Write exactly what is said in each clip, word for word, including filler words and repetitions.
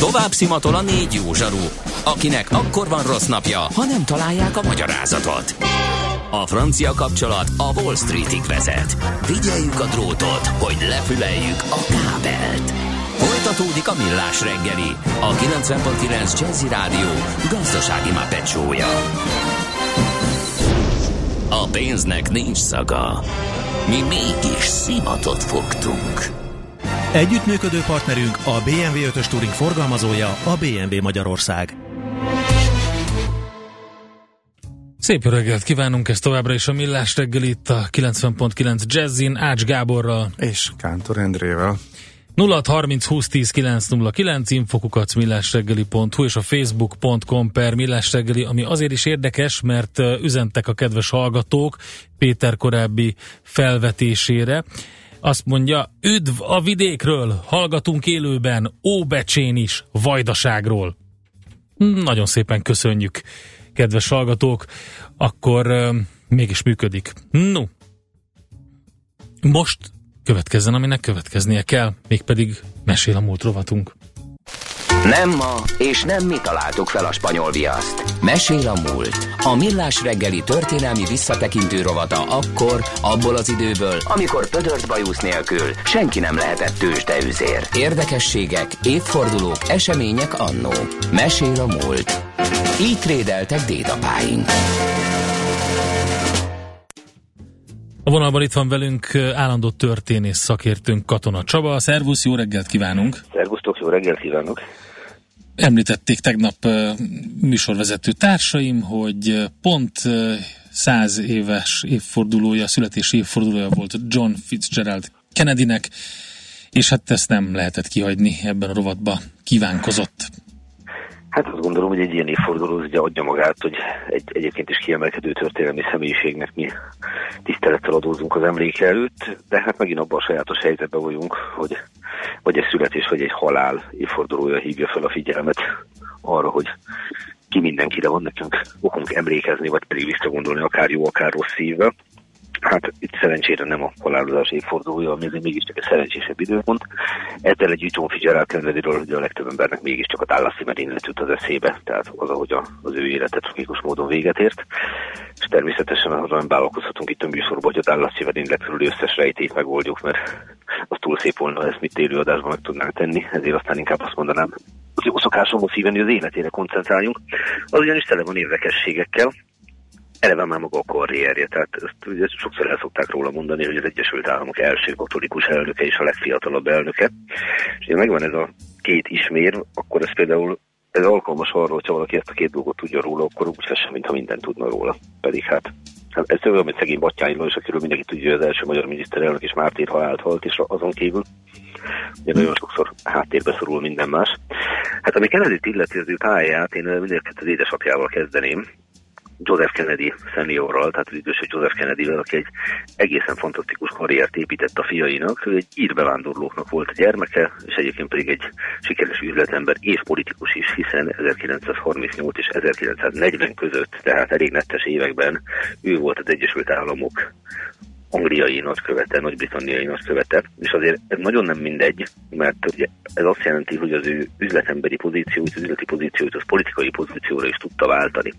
Tovább szimatol a négy jó zsaru, akinek akkor van rossz napja, ha nem találják a magyarázatot. A francia kapcsolat a Wall Streetig vezet. Figyeljük a drótot, hogy lefüleljük a kábelt. Folytatódik a Millás reggeli, a kilencven pont kilenc Jazzy Rádió gazdasági Muppet show-ja. A pénznek nincs szaga. Mi mégis szimatot fogtunk. Együttműködő partnerünk a bé em vé ötös Touring forgalmazója, a bé em vé Magyarország. Szép jó reggelt kívánunk, ez továbbra is a Millás reggel itt a kilencven pont kilenc Jazzin, Ács Gáborral és Kántor Endrével. nulla hat harminc húsz tíz kilenc nulla kilenc infokukac millásreggeli pont hu és a facebook pont com per millásreggeli, ami azért is érdekes, mert üzentek a kedves hallgatók Péter korábbi felvetésére. Azt mondja, üdv a vidékről, hallgatunk élőben, Óbecsén is, Vajdaságról. Nagyon szépen köszönjük, kedves hallgatók, akkor euh, mégis működik. No, most következzen, aminek következnie kell, mégpedig mesél a múlt rovatunk. Nem ma, és nem mi találtuk fel a spanyol viaszt. Mesél a múlt. A Millás reggeli történelmi visszatekintő rovata akkor, abból az időből, amikor pödört bajusz nélkül senki nem lehetett tőzsdeüzér. Érdekességek, évfordulók, események annó. Mesél a múlt. Így trédeltek dédapáink. A vonalban itt van velünk állandó történész szakértőnk, Katona Csaba. Szervusz, jó reggelt kívánunk! Szervusztok, jó reggelt kívánok! Említették tegnap uh, műsorvezető társaim, hogy uh, pont uh, száz éves évfordulója, születési évfordulója volt John Fitzgerald Kennedynek, és hát ezt nem lehetett kihagyni ebben a rovatba, kívánkozott. Hát azt gondolom, hogy egy ilyen évforduló ugye adja magát, hogy egy egyébként is kiemelkedő történelmi személyiségnek mi tisztelettel adózunk az emléke előtt, de hát megint abban a sajátos helyzetben vagyunk, hogy vagy egy születés, vagy egy halál évfordulója hívja fel a figyelmet arra, hogy ki mindenkire van nekünk okunk emlékezni, vagy pedig visszagondolni akár jó, akár rossz szívvel. Hát itt szerencsére nem a halálozás évfordulója, ami azért mégiscsak egy szerencsésebb időpont. Ezzel egy John Fitzgerald Kennedyről ugye a legtöbb embernek mégiscsak a Dallasi merénylet jut az eszébe, tehát az, ahogy a, az ő élete tragikus módon véget ért. És természetesen arra nem vállalkozhatunk itt a műsorban, hogy a Dallasi merényletről összes rejtét megoldjuk, mert az túl szép volna, ezt mit élő adásban meg tudnánk tenni, ezért aztán inkább azt mondanám, az jó szokásomhoz hívni, hogy az életére koncentráljunk. Az ugyanis tele van érdekességekkel. Eleve már maga a karrierje, tehát ezt ugye sokszor el szokták róla mondani, hogy az Egyesült Államok első katolikus elnöke és a legfiatalabb elnöke. És ugye megvan ez a két ismér, akkor ez például ez alkalmas arra, hogyha valaki ezt a két dolgot tudja róla, akkor úgy sem, mintha mindent tudna róla. Pedig hát ez olyan, mint szegény Batthyány Lajos, akiről mindenki tudja, hogy az első magyar miniszterelnök és mártírhalált halt, és azon kívül ugye nagyon sokszor háttérbe szorul minden más. Hát ami Kennedyt illeti az ő pályáját, én mindenket az édesapjával kezdeném, Joseph Kennedy seniorral, tehát az idősebb Joseph Kennedyvel, aki egy egészen fantasztikus karriert épített a fiainak. Ő egy ír bevándorlóknak volt a gyermeke, és egyébként pedig egy sikeres üzletember és politikus is, hiszen ezerkilencszázharmincnyolc és ezerkilencszáznegyven között, tehát elég nettes években ő volt az Egyesült Államok angliai nagykövete, nagy-britanniai nagykövete, és azért ez nagyon nem mindegy, mert ugye ez azt jelenti, hogy az ő üzletemberi pozícióit, az üzleti pozícióit, az politikai pozícióra is tudta váltani.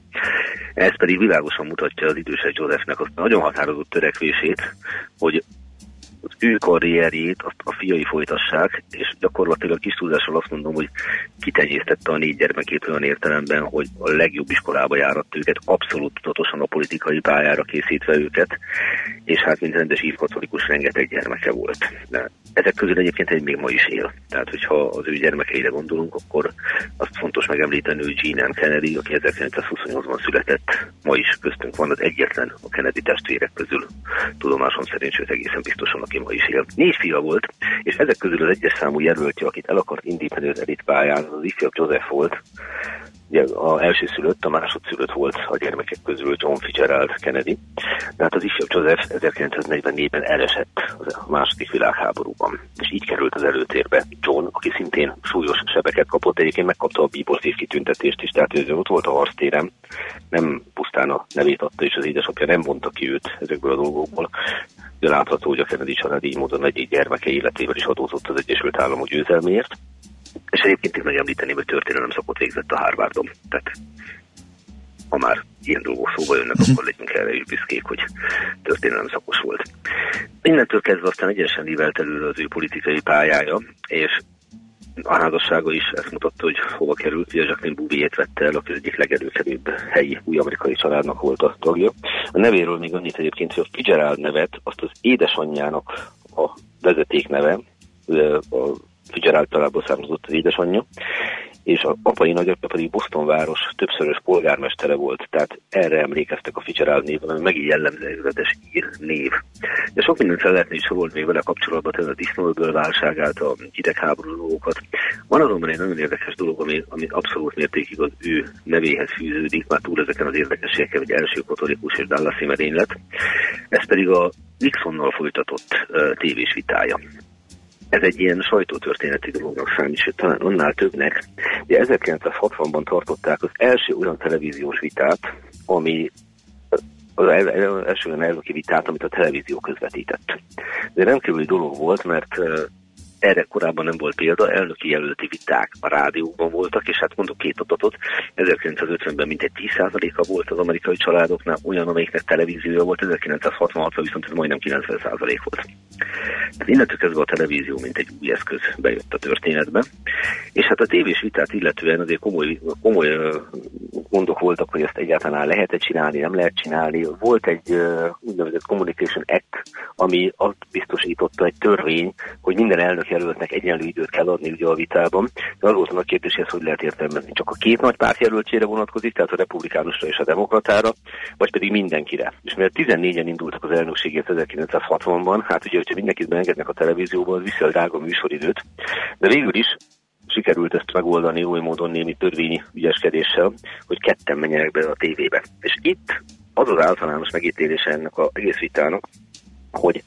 Ez pedig világosan mutatja az idősebb Josephnek azt nagyon határozott törekvését, hogy az ő karrierjét azt a fiai folytassák, és gyakorlatilag kis túlzással azt mondom, hogy kitenyésztette a négy gyermekét olyan értelemben, hogy a legjobb iskolába járatta őket, abszolút tudatosan a politikai pályára készítve őket, és hát mint rendes ívkatolikus rengeteg gyermeke volt. De ezek közül egyébként egy még ma is él. Tehát, hogyha az ő gyermekeire gondolunk, akkor azt fontos megemlíteni, hogy Jean Ann Kennedy, aki ezerkilencszázhuszonnyolcban született, ma is köztünk van, az egyetlen a Kennedy testvérek közül, tudomásom szerint, sőt egészen biztosan, aki ma is él. Négy fia volt, és ezek közül az egyes számú jelöltje, akit el akart indítani az elitpályán, az ifjabb Joseph volt. Ugye az első szülött, a másodszülött volt a gyermekek közül John Fitzgerald Kennedy. Tehát az ifjabb Joseph ezerkilencszáznegyvennégyben elesett a második világháborúban, és így került az előtérbe John, aki szintén súlyos sebeket kapott, egyébként megkapta a bíbor kitüntetést is, tehát ő ott volt a harctéren, nem pusztán a nevét adta, és az édesapja nem vonta ki őt ezekből a dolgokból. De látható, hogy a Kennedy család így módon egyik gyermeke életével is adózott az Egyesült Államok győzelméért. És egyébként itt megemlíteném, hogy történelem szakot végzett a Harvardon. Tehát ha már ilyen dolgok szóba jönnek, akkor legyünk erre is büszkék, hogy történelem szakos volt. Innentől kezdve aztán egyenesen nívelt előre az ő politikai pályája, és a házassága is ezt mutatta, hogy hova került. Ugye Jacqueline Bouvier-t vette el, aki az egyik legelőkelőbb helyi új amerikai családnak volt a tagja. A nevéről még annyit egyébként, hogy a Fitzgerald nevet azt az édesanyjának a vezeték neve, a Fitzgerald családból származott az édesanyja, és az apai nagyapja pedig Boston város többszörös polgármestere volt, tehát erre emlékeztek a Fitzgerald néven, ami megint jellemző egzetes ír név. De sok mindent fel lehetne is sorolni még vele kapcsolatban, tehát a disznóöböl válságát, a hidegháború dolgokat. Van azonban egy nagyon érdekes dolog, ami, ami abszolút mértékig az ő nevéhez fűződik, már túl ezeken az érdekességeken, hogy első katolikus és Dallasi merénylet. Ez pedig a Nixonnal folytatott uh, tévés vitája. Ez egy ilyen sajtótörténeti dolognak számít, sőt talán annál többnek. Ugye ezerkilencszázhatvanban tartották az első olyan televíziós vitát, ami az első olyan elnöki vitát, amit a televízió közvetített. Ez rendkívüli dolog volt, mert erre korábban nem volt példa, elnöki jelölti viták a rádióban voltak, és hát mondok két adatot, ezerkilencszázötvenben mintegy tíz százaléka volt az amerikai családoknál, olyan, amelyiknek televíziója volt, ezerkilencszázhatvanhatban viszont ez majdnem kilencven százalék volt. Tehát innentől kezdve a televízió mint egy új eszköz bejött a történetbe, és hát a tévés vitát illetően azért komoly, komoly gondok voltak, hogy ezt egyáltalán lehet-e csinálni, nem lehet csinálni. Volt egy úgynevezett Communication Act, ami azt biztosította, egy törvény, hogy minden elnök jelöltnek egyenlő időt kell adni ugye a vitában. De az volt a nagy kérdés, hogy ezt hogy lehet értelmezni. Csak a két nagy párt jelöltjére vonatkozik, tehát a republikánusra és a demokratára, vagy pedig mindenkire. És mert tizennégyen indultak az elnökségért ezerkilencszázhatvanban, hát ugye, hogyha mindenkit beengednek a televízióból, az viszi a drága műsoridőt. De végül is sikerült ezt megoldani oly módon némi törvényi ügyeskedéssel, hogy ketten menjenek be a tévébe. És itt az az általános megítélése ennek az egész vitának, hogy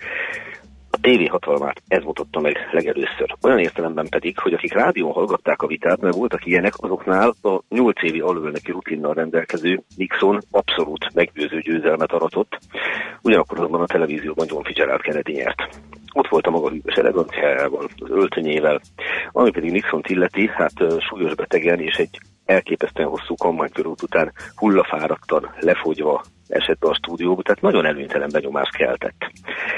a tévé hatalmát ez mutatta meg legelőször. Olyan értelemben pedig, hogy akik rádión hallgatták a vitát, mert voltak ilyenek, azoknál a nyolc évi alelnöki rutinnal rendelkező Nixon abszolút meggyőző győzelmet aratott, ugyanakkor azonban a televízióban John Fitzgerald Kennedy nyert. Ott volt a maga hűvös eleganciájával, az öltönyével, ami pedig Nixont illeti, hát súlyos betegen és egy elképesztően hosszú kampánykörút után hullafáradtan, lefogyva esett be a stúdióba, tehát nagyon előnytelen benyomást keltett.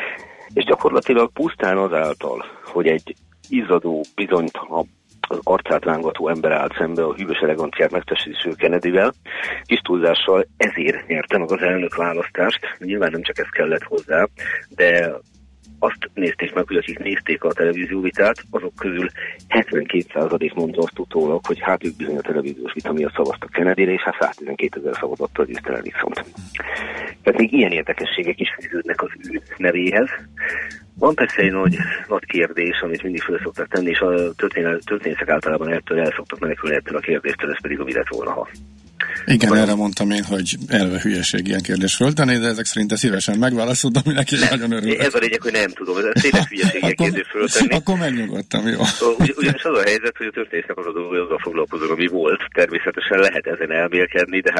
És gyakorlatilag pusztán azáltal, hogy egy izzadó, bizonytalan, az arcát rángató ember állt szembe a hűvös eleganciát megtestesítő Kennedyvel, kis túlzással ezért nyerte meg az elnök választást. Nyilván nem csak ez kellett hozzá, de azt nézték meg, hogy akik nézték a televízióvitát, azok közül hetvenkét százalék mondta azt utólag, hogy hát ők bizony a televíziós vita miatt szavaztak Kennedyre, és hát száztizenkétezer szavazattal győzte el Nixont. Tehát még ilyen érdekességek is fűződnek az ő nevéhez. Van persze egy nagy, nagy kérdés, amit mindig fel szoktak tenni, és a történészek általában ettől el szoktak menekülni ettől a kérdéstől, ez pedig a mi lett volna, ha. Igen, erre mondtam én, hogy elve hülyeség ilyen kérdés föltenni, de ezek szerint szívesen megválaszolod, ami neki nagyon örülök. Ez a lényeg, hogy nem tudom, ez tényleg hülyeség ilyen kérdés föltenni. Akkor megnyugodtam, jó. Ugy, ugyanis az a helyzet, hogy a történésznek az a dolog, hogy azzal foglalkozok, ami volt. Természetesen lehet ezen elmélkedni, de hát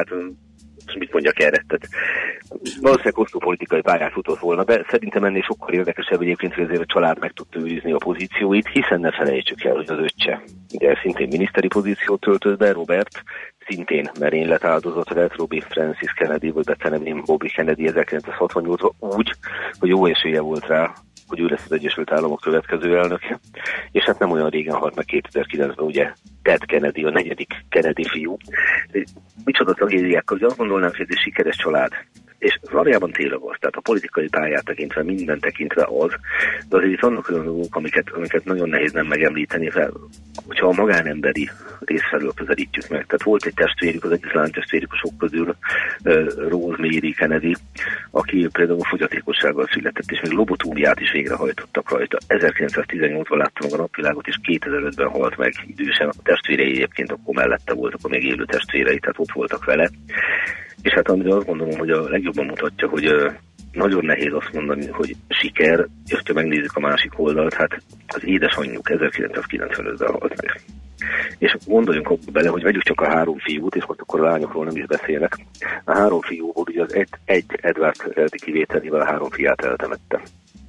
mit mondjak erre? Tehát valószínűleg hosszú politikai pályát futott volna be. Szerintem ennél sokkal érdekesebb egyébként, hogy azért a család meg tudta őrizni a pozícióit, hiszen ne felejtsük el, hogy az öccse ugye szintén miniszteri pozíciót töltött be, Robert, szintén merénylet áldozat lett, Robbie Francis Kennedy, vagy betenemén Bobby Kennedy ezerkilencszázhatvannyolcban úgy, hogy jó esélye volt rá, hogy ő lesz az Egyesült Államok következő elnöke, és hát nem olyan régen halt meg kétezer-kilencben ugye Ted Kennedy, a negyedik Kennedy fiú. Micsoda tragédiák, hogy azt gondolnám, hogy ez egy sikeres család, és valójában tényleg az, tehát a politikai pályát tekintve, minden tekintve az, de azért itt vannak olyan dolgok, amiket, amiket nagyon nehéz nem megemlíteni fel, hogyha a magánemberi részfelől közelítjük meg. Tehát volt egy testvérük, az egyik lánytestvérük sok közül, uh, Rosemary Kennedy, aki például fogyatékossággal született, és még lobotómiát is végrehajtottak rajta. ezerkilencszáztizennyolcban látta meg a napvilágot, és kétezer-ötben halt meg idősen. A testvérei egyébként akkor mellette voltak, a még élő testvérei, tehát ott voltak vele. És hát amire azt gondolom, hogy a legjobban mutatja, hogy uh, nagyon nehéz azt mondani, hogy siker, és ha megnézzük a másik oldalt, hát az édesanyjuk ezerkilencszázkilencvenötben halt meg. És gondoljunk abba bele, hogy vegyük csak a három fiút, és most akkor a lányokról nem is beszélek. A három fiúból ugye az egy, egy Edward kivételével a három fiát eltemette.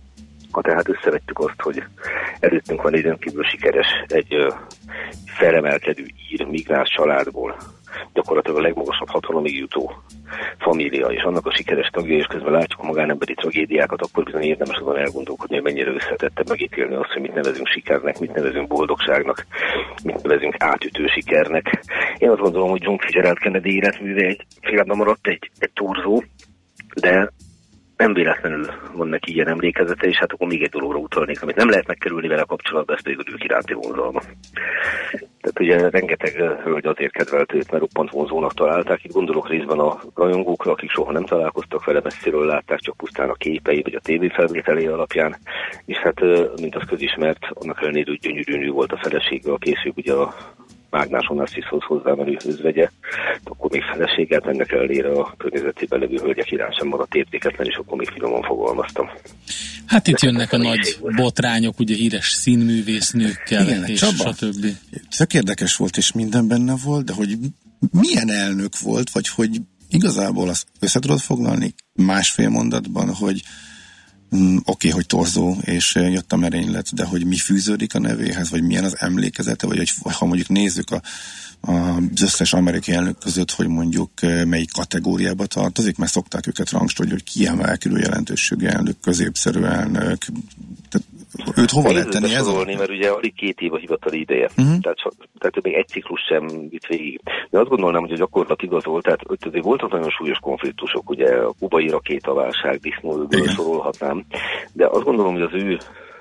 Ha tehát összevettük azt, hogy előttünk van egy rendkívül sikeres, egy ö, felemelkedő ír migráns családból, gyakorlatilag a legmagasabb hatalomig jutó família, és annak a sikeres tagja, és közben látjuk a magánemberi tragédiákat, akkor bizony érdemes azon elgondolkodni, hogy mennyire összetettebb megítélni azt, hogy mit nevezünk sikernek, mit nevezünk boldogságnak, mit nevezünk átütő sikernek. Én azt gondolom, hogy John Fitzgerald Kennedy életműve egy félben maradt, egy, egy torzó, de nem véletlenül van neki ilyen emlékezete, és hát akkor még egy dologra utalnék, amit nem lehet megkerülni vele kapcsolatban, ez pedig a nők iránti vonzalma. Tehát ugye rengeteg hölgy azért kedvelt őt, mert roppant vonzónak találták. Itt gondolok részben a rajongókra, akik soha nem találkoztak vele, messziről látták csak pusztán a képei vagy a tévéfelvételé alapján, és hát, mint az közismert, annak ellenére, hogy gyönyörű nő volt a felesége, a később ugye a Mágnás Onassis-hoz hozzámenő özvegye, akkor még feleséget, ennek ellenére a környezetében levő hölgyek iránt sem maradt értéketlen, és akkor még finoman fogalmaztam. Hát itt jönnek a nagy botrányok, ugye híres színművésznőkkel, igen, és Csaba, stb. Tök érdekes volt, és minden benne volt, de hogy milyen elnök volt, vagy hogy igazából azt össze tudod foglalni másfél mondatban, hogy Mm, oké, okay, hogy torzó, és jött a merénylet, de hogy mi fűződik a nevéhez, vagy milyen az emlékezete, vagy hogy, ha mondjuk nézzük a, a, az összes amerikai elnök között, hogy mondjuk melyik kategóriába tartozik, mert szokták őket rangsorolni, hogy kiemelkedő jelentőségű elnök, középszerű elnök. Tehát őt hova lehet tenni ez? Sorolni, mert ugye alig két év a hivatali ideje. Uh-huh. Tehát, tehát még egy ciklus sem vitt végig. De azt gondolnám, hogy a gyakorlat igazol, tehát azért voltak nagyon súlyos konfliktusok, ugye a kubai rakétaválság, disznóőből sorolhatnám, de azt gondolom, hogy az ő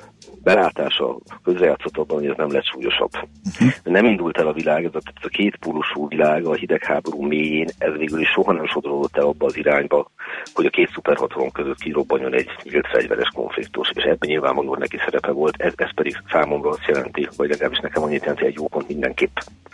belátása közrejátszott abban, hogy ez nem lett súlyosabb. Uh-huh. Nem indult el a világ, ez a, ez a kétpólusú világ a hidegháború mélyén, ez végül is soha nem sodródott el abba az irányba, hogy a két szuperhatalom között kirobbanjon egy nyílt fegyveres konfliktus, és ebben nyilvánvalóan neki szerepe volt, ez, ez pedig számomra azt jelenti, vagy legalábbis nekem annyit jelenti, egy jó pont mindenképp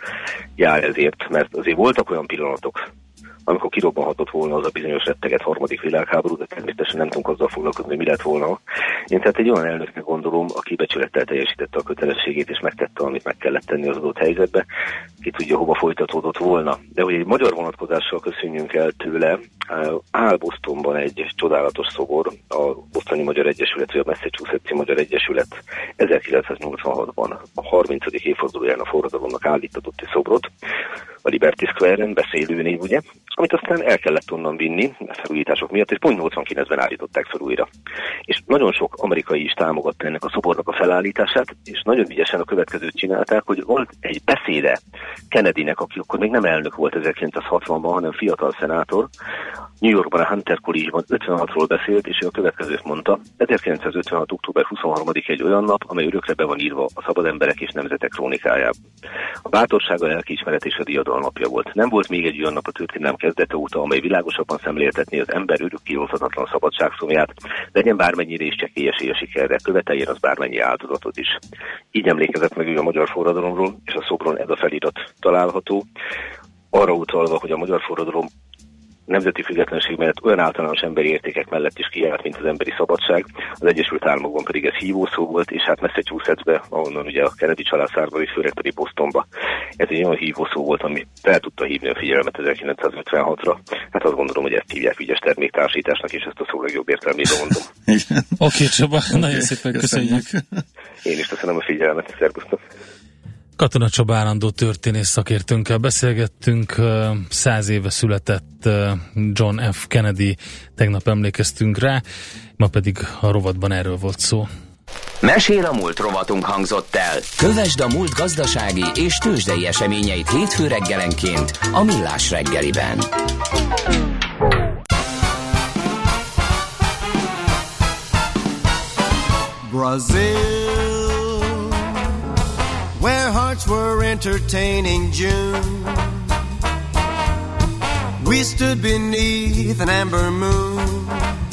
jár ezért, mert azért voltak olyan pillanatok, amikor kirobbanhatott volna az a bizonyos retteget harmadik világháború, de természetesen nem tudunk azzal foglalkozni, hogy mi lett volna. Én tehát egy olyan elnöknek gondolom, aki becsülettel teljesítette a kötelességét, és megtette, amit meg kellett tenni az adott helyzetbe, ki tudja, hova folytatódott volna. De hogy egy magyar vonatkozással köszönjünk el tőle, áll Bostonban egy csodálatos szobor, a Bostoni Magyar Egyesület, vagy a Massachusetts Magyar Egyesület ezerkilencszáznyolcvanhatban a harmincadik évfordulóján a forradalomnak állítatott egy szobrot, a Liberty Square-en, beszélő név, ugye, amit aztán el kellett onnan vinni a felújítások miatt, és pont nyolcvankilencben állították fel újra. És nagyon sok amerikai is támogatta ennek a szobornak a felállítását, és nagyon ügyesen a következőt csinálták, hogy volt egy beszéde Kennedynek, aki akkor még nem elnök volt ezerkilencszázhatvanban, hanem fiatal szenátor, New Yorkban a Hunter College-ban ötvenhatról beszélt, és ő a következőt mondta: ezerkilencszázötvenhat. október huszonharmadika egy olyan nap, amely örökre be van írva a szabad emberek és nemzetek krónikájába. A bátorság, a lelkiismeret és a diadalnapja volt. Nem volt még egy olyan nap a történelem kezdete óta, amely világosabban szemléltetné az ember örökké oszthatatlan szabadságszomját, legyen bármennyire is csekély esély a sikerre, követeljen az bármennyi áldozatot is. Így emlékezett meg ő a magyar forradalomról, és a szobron ez a felirat található, arra utalva, hogy a magyar forradalom nemzeti függetlenség mellett olyan általános emberi értékek mellett is kiállt, mint az emberi szabadság. Az Egyesült Államokban pedig ez hívószó volt, és hát Massachusettsbe, ahonnan ugye a Kennedy család származik, főleg pedig Bostonba. Ez egy olyan hívószó volt, ami fel tudta hívni a figyelmet ezerkilencszázötvenhatra. Hát azt gondolom, hogy ezt hívják ügyes terméktársításnak, és ezt a szó legjobb értelmében mondom. Oké, okay, Csaba, okay, nagyon szépen köszönjük. Én is köszönöm a figyelmet, szervusztok. Katona Csaba állandó történész szakértőnkkel beszélgettünk, száz éve született John F. Kennedy, tegnap emlékeztünk rá, ma pedig a rovatban erről volt szó. Mesél a múlt rovatunk hangzott el. Kövesd a múlt gazdasági és tőzsdei eseményeit hétfő reggelenként a Millás reggeliben. Brazil, where hearts were entertaining June. We stood beneath an amber moon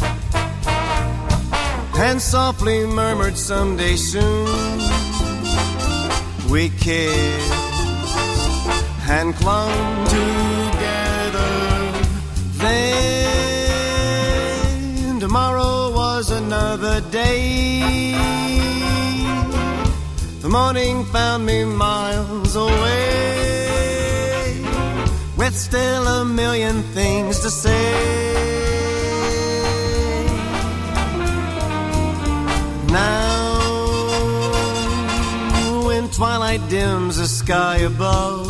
and softly murmured someday soon. We kissed and clung together. Then tomorrow was another day. The morning found me miles away, with still a million things to say. Now, when twilight dims the sky above,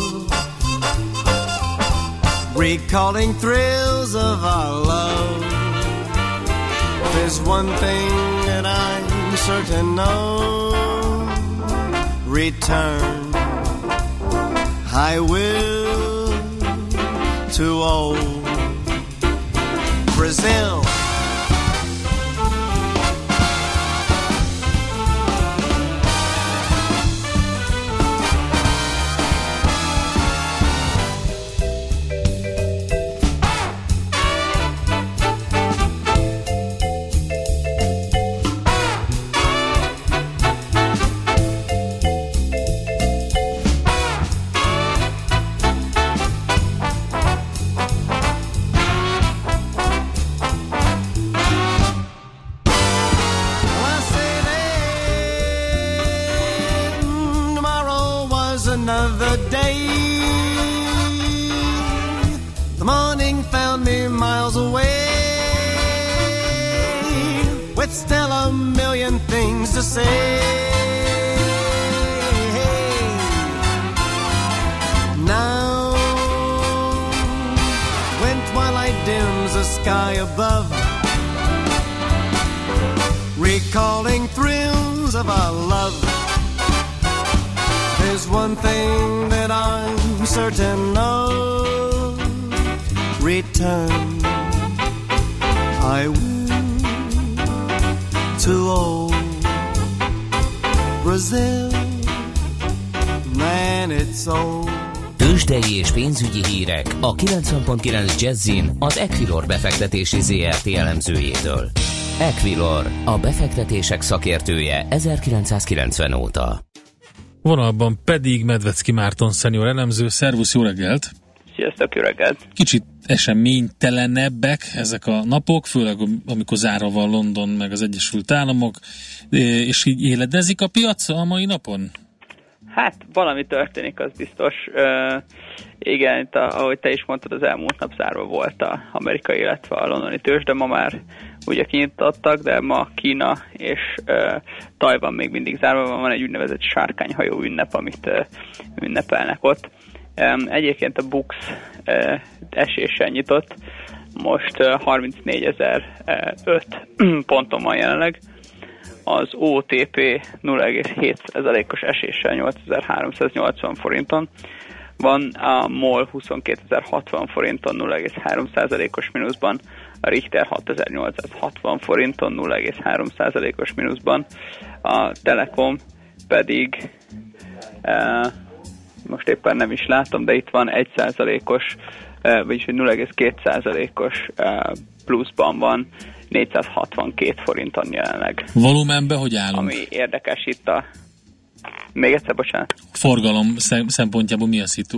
recalling thrills of our love, there's one thing that I'm certain of: return I will to old Brazil. Another day, the morning found me miles away, with still a million things to say. Now, when twilight dims the sky above, recalling thrills of our love, there's one thing that I'm certain of: return I will to old Brazil. Man, it's old. Tőzsdei és pénzügyi hírek a kilencven pont kilenc Jazzin az Equilor befektetési zé er té elemzőjétől. Equilor, a befektetések szakértője ezerkilencszázkilencven óta. Vonalban pedig Medvecki Márton szenior elemző. Szervusz, jó reggelt! Sziasztok, jó reggelt! Kicsit eseménytelenebbek ezek a napok, főleg amikor zárva van London meg az Egyesült Államok, és így éledezik a piac a mai napon? Hát valami történik, az biztos. Uh, igen, itt a, ahogy te is mondtad, az elmúlt nap zárva volt az amerikai, illetve a londoni tőzs, de ma már ugye kinyitottak, de ma Kína és uh, Tajvan még mindig zárva van, van egy úgynevezett sárkányhajó ünnep, amit uh, ünnepelnek ott. Um, egyébként a Bux uh, eséssel nyitott, most uh, harmincnégyezer-öt ponton van jelenleg, az o té pé nulla egész hét százalékos eséssel nyolcezer-háromszáznyolcvan forinton van, a MOL huszonkétezer-hatvan forinton nulla egész három százalékos mínuszban, a Richter hatezer-nyolcszázhatvan forinton nulla egész három százalékos mínuszban, a Telekom pedig e, most éppen nem is látom, de itt van egy százalékos, e, vagyis nulla egész két százalékos e, pluszban van, négyszázhatvankét forinton jelenleg. Volumenben hogy állunk? Ami érdekes itt a... Még egyszer, bocsánat. Forgalom szempontjából mi a szitu?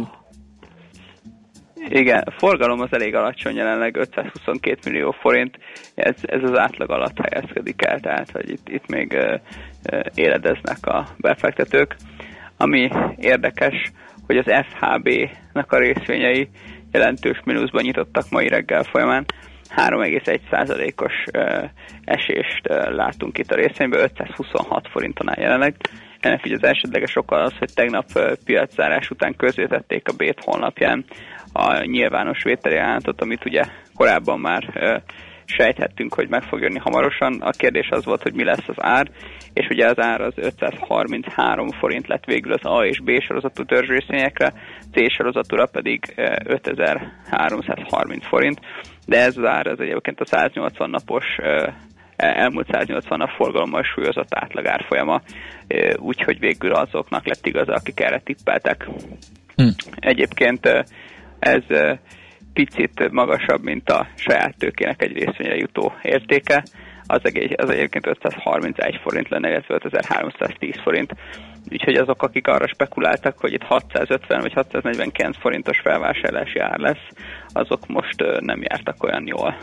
Igen, a forgalom az elég alacsony, jelenleg ötszázhuszonkét millió forint, ez, ez az átlag alatt helyezkedik el, tehát hogy itt, itt még uh, uh, éledeznek a befektetők. Ami érdekes, hogy az ef há bé-nek a részvényei jelentős mínuszban nyitottak mai reggel folyamán, három egész egy százalékos uh, esést uh, látunk itt a részvényben, ötszázhuszonhat forinton áll jelenleg. Ennek ugye az elsődleges oka az, hogy tegnap uh, piaczárás után közzétették a Bét honlapján a nyilvános vételi ajánlatot, amit ugye korábban már uh, sejthettünk, hogy meg fog jönni hamarosan. A kérdés az volt, hogy mi lesz az ár, és ugye az ár az ötszázharminchárom forint lett végül az A és B sorozatú törzsrészvényekre, C sorozatúra pedig uh, ötezer-háromszázharminc forint, de ez az ár az egyébként a száznyolcvan napos uh, elmúlt száznyolcvan nap forgalommal súlyozott átlag árfolyama, úgyhogy végül azoknak lett igaza, akik erre tippeltek. Hm. Egyébként ez picit magasabb, mint a saját tőkének egy részvényre jutó értéke, az, egy, az egyébként ötszázharmincegy forint lenne, illetve ötezer-háromszáztíz forint. Úgyhogy azok, akik arra spekuláltak, hogy itt hatszázötven vagy hatszáznegyvenkilenc forintos felvásárlási ár lesz, azok most nem jártak olyan jól.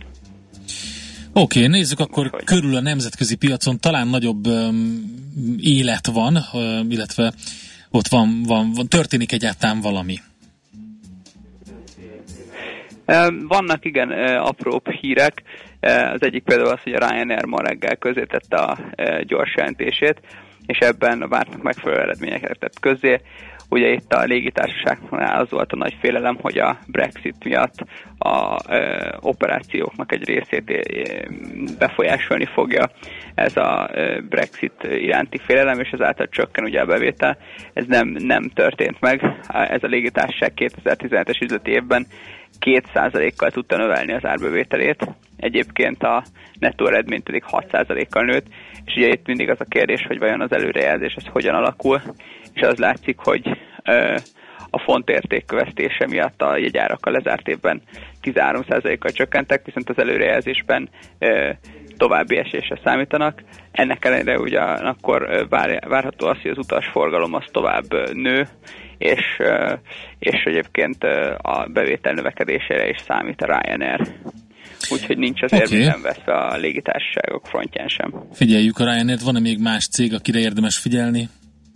Oké, okay, nézzük akkor hogy körül a nemzetközi piacon, talán nagyobb um, élet van, uh, illetve ott van, van, van, történik egyáltalán valami. Vannak igen apróbb hírek. Az egyik például az, hogy a Ryanair ma reggel közzétette a gyors jelentését, és ebben vártak megfelelő eredményeket tett közzé. Ugye itt a légitársaságnál az volt a nagy félelem, hogy a Brexit miatt a ö, operációknak egy részét ö, befolyásolni fogja ez a ö, Brexit iránti félelem, és ezáltal csökken ugye a bevétel. Ez nem, nem történt meg. Ez a légitársaság kétezer-tizenhetes üzleti évben két százalékkal tudta növelni az árbevételét, egyébként a nettó eredmény pedig hat százalékkal nőtt, és ugye itt mindig az a kérdés, hogy vajon az előrejelzés az hogyan alakul, és az látszik, hogy ö, a font értékvesztése miatt a jegyárak a lezárt évben tizenhárom százalékkal csökkentek, viszont az előrejelzésben ö, további esésre számítanak. Ennek ellenére ugyanakkor vár, várható az, hogy az utasforgalom az tovább nő, és, és egyébként a bevétel növekedésére is számít a Ryanair. Úgyhogy nincs azért okay. minden veszve a légitársaságok frontján sem. Figyeljük a Ryanair-t, van-e még más cég, akire érdemes figyelni?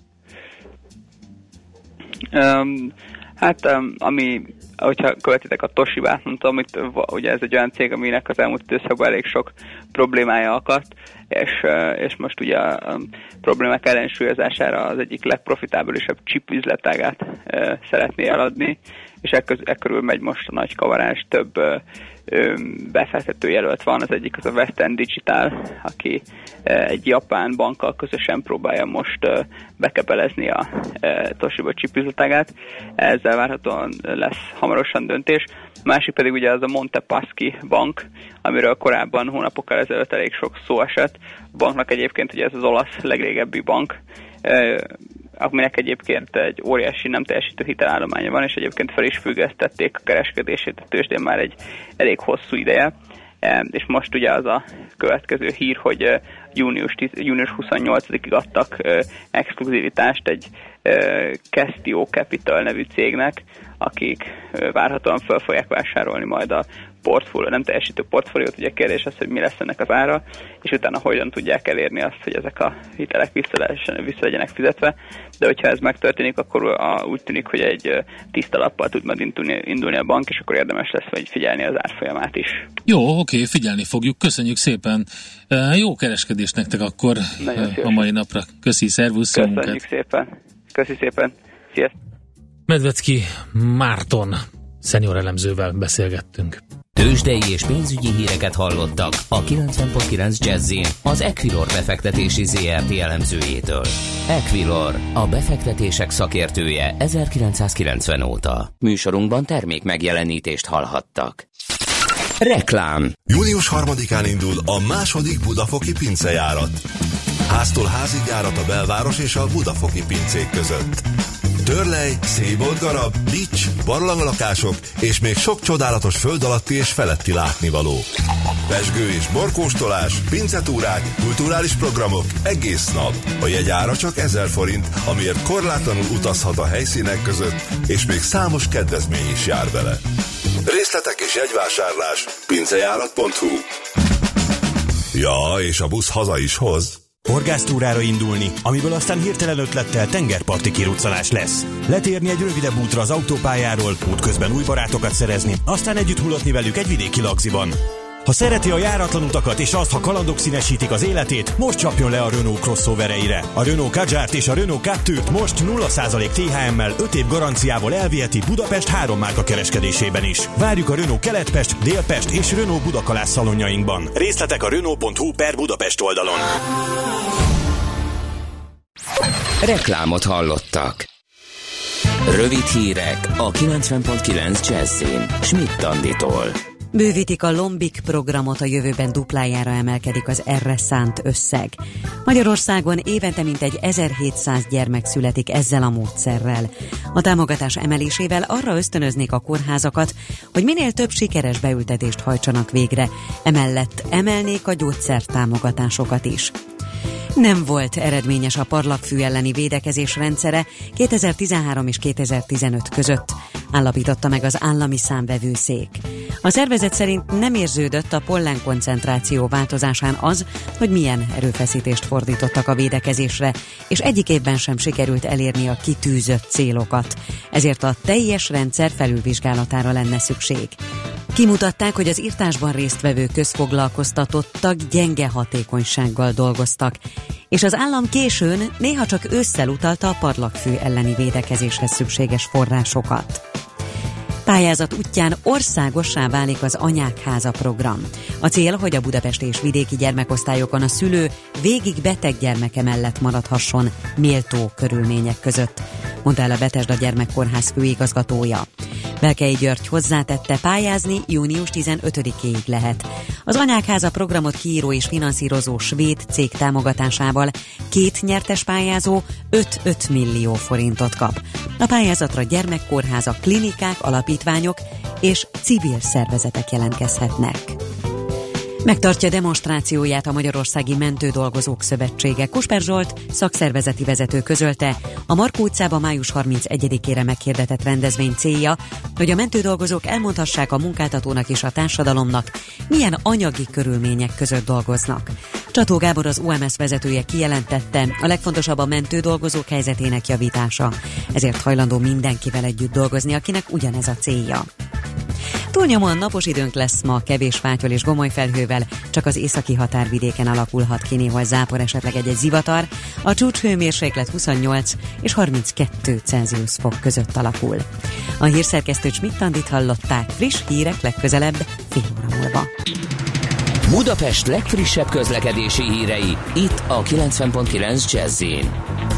Um, hát um, ami, hogyha követitek a Toshibát, mondtam, itt, ugye ez egy olyan cég, aminek az elmúlt időszakban elég sok problémája akadt, és, és most ugye a problémák ellensúlyozására az egyik legprofitábilisebb chip üzletágát e, szeretné eladni, és ekkörül megy most a nagy kavarás, több e, befektető jelölt van, az egyik az a Western Digital, aki e, egy japán bankkal közösen próbálja most e, bekebelezni a e, Toshiba chip üzletágát. Ezzel várhatóan lesz hamarosan döntés. A másik pedig ugye az a Montepaschi bank, amiről korábban hónapokkal ezelőtt elég sok szó esett. A banknak egyébként ugye ez az olasz legrégebbi bank, eh, aminek egyébként egy óriási nem teljesítő hitelállománya van, és egyébként fel is függesztették a kereskedését a tőzsdén már egy elég hosszú ideje. Eh, és most ugye az a következő hír, hogy eh, június, június huszonnyolcadikáig adtak eh, exkluzivitást egy eh, Kestio Capital nevű cégnek, akik várhatóan fel fogják vásárolni majd a portfólió, nem teljesítő portfóliót. Ugye a kérdés az, hogy mi lesz ennek az ára, és utána hogyan tudják elérni azt, hogy ezek a hitelek vissza, vissza legyenek fizetve. De hogyha ez megtörténik, akkor a, úgy tűnik, hogy egy tiszta lappal tud majd indulni, indulni a bank, és akkor érdemes lesz vagy figyelni az árfolyamát is. Jó, oké, figyelni fogjuk. Köszönjük szépen. Jó kereskedést nektek akkor a mai napra. Köszi, szervusz. Köszönjük szépen. Köszi szépen. Sziasztok. Medvecki Márton szenior elemzővel beszélgettünk. Tőzsdei és pénzügyi híreket hallottak a kilencven pont kilenc Jazzin az Equilor befektetési zé er té elemzőjétől. Equilor, a befektetések szakértője ezerkilencszázkilencven óta. Műsorunkban termék megjelenítést hallhattak. Reklám. június harmadikán indul a második budafoki pincejárat. Háztól házig járat a belváros és a budafoki pincék között. Törlej, széboltgarab, bics, barlanglakások és még sok csodálatos föld alatti és feletti látnivaló. Pezsgő és borkóstolás, pincetúrák, kulturális programok egész nap. A jegyára csak ezer forint, amiért korlátlanul utazhat a helyszínek között, és még számos kedvezmény is jár vele. Részletek és jegyvásárlás pincejárat pont hu. Ja, és a busz haza is hoz. Horgásztúrára indulni, amiből aztán hirtelen ötlettel tengerparti kiruccanás lesz. Letérni egy rövidebb útra az autópályáról, útközben új barátokat szerezni, aztán együtt hullatni velük egy vidéki lagziban. Ha szereti a járatlan utakat és azt, ha kalandok színesítik az életét, most csapjon le a Renault crossovereire. A Renault Kadjart és a Renault kettőt most nulla százalék té há em-mel öt év garanciával elviheti Budapest három márka kereskedésében is. Várjuk a Renault Keletpest, Délpest és Renault Budakalász szalonjainkban. Részletek a Renault pont hu per Budapest oldalon. Reklámot hallottak. Rövid hírek a kilencven pont kilenc Jazzin Schmidt-Anditól. Bővítik a Lombik programot, a jövőben duplájára emelkedik az erre szánt összeg. Magyarországon évente mintegy ezerhétszáz gyermek születik ezzel a módszerrel. A támogatás emelésével arra ösztönöznék a kórházakat, hogy minél több sikeres beültetést hajtsanak végre, emellett emelnék a gyógyszertámogatásokat is. Nem volt eredményes a parlagfű elleni védekezés rendszere kétezer-tizenhárom és kétezer-tizenöt között, állapította meg az állami számvevőszék. A szervezet szerint nem érződött a pollen koncentráció változásán az, hogy milyen erőfeszítést fordítottak a védekezésre, és egyik évben sem sikerült elérni a kitűzött célokat. Ezért a teljes rendszer felülvizsgálatára lenne szükség. Kimutatták, hogy az irtásban résztvevő közfoglalkoztatottak gyenge hatékonysággal dolgoztak, és az állam későn, néha csak ősszel utalta a parlagfű elleni védekezéshez szükséges forrásokat. Pályázat útján országossá válik az Anyák Háza program. A cél, hogy a budapesti és vidéki gyermekosztályokon a szülő végig beteg gyermeke mellett maradhasson méltó körülmények között, mondta el a Betesda Gyermekkórház főigazgatója. Belkei György hozzátette, pályázni június tizenötödikéig lehet. Az Anyák Háza programot kiíró és finanszírozó svéd cég támogatásával két nyertes pályázó öt-öt millió forintot kap. A pályázatra gyermekkórházak, klinikák, alapítványok és civil szervezetek jelentkezhetnek. Megtartja demonstrációját a Magyarországi Mentődolgozók Szövetsége. Kusper Zsolt szakszervezeti vezető közölte, a Markó utcában május harmincegyedikére meghirdetett rendezvény célja, hogy a mentődolgozók elmondhassák a munkáltatónak és a társadalomnak, milyen anyagi körülmények között dolgoznak. Csató Gábor, az o em es vezetője kijelentette, a legfontosabb a mentődolgozók helyzetének javítása. Ezért hajlandó mindenkivel együtt dolgozni, akinek ugyanez a célja. Túlnyomóan napos időnk lesz ma, kevés fátyol és gomoly felhővel, csak az északi határvidéken alakulhat ki néhol zápor, esetleg egy-egy zivatar. A csúcshőmérséklet huszonnyolc és harminckettő Celsius fok között alakul. A hírszerkesztő Schmidt-Andit hallották, friss hírek legközelebb fél óra múlva. Budapest legfrissebb közlekedési hírei, itt a kilencven pont kilenc Jazz-in.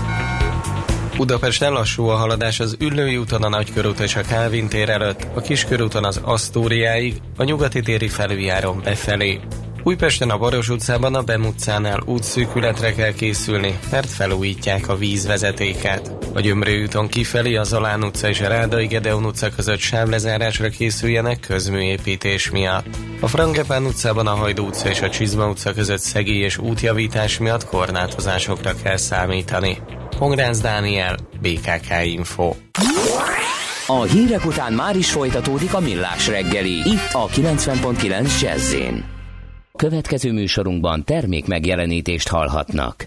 Budapesten lassú a haladás az Üllői úton a Nagykörút és a Kálvin tér előtt, a Kiskörúton az Asztóriáig, a Nyugati téri felüljáron befelé. Újpesten a Baros utcában a Bem utcánál útszűkületre kell készülni, mert felújítják a vízvezetéket. A Gyömrő úton kifelé a Zalán utca és a Rádai Gedeon utca között sávlezárásra készüljenek közműépítés miatt. A Frangepán utcában a Hajdú utca és a Csizma utca között szegély és útjavítás miatt korlátozásokra kell számítani. Pongrácz Dániel, bé ká ká Info. A hírek után már is folytatódik a Millás reggeli, itt a kilencven pont kilenc Jazz-in. Következő műsorunkban termék megjelenítést hallhatnak.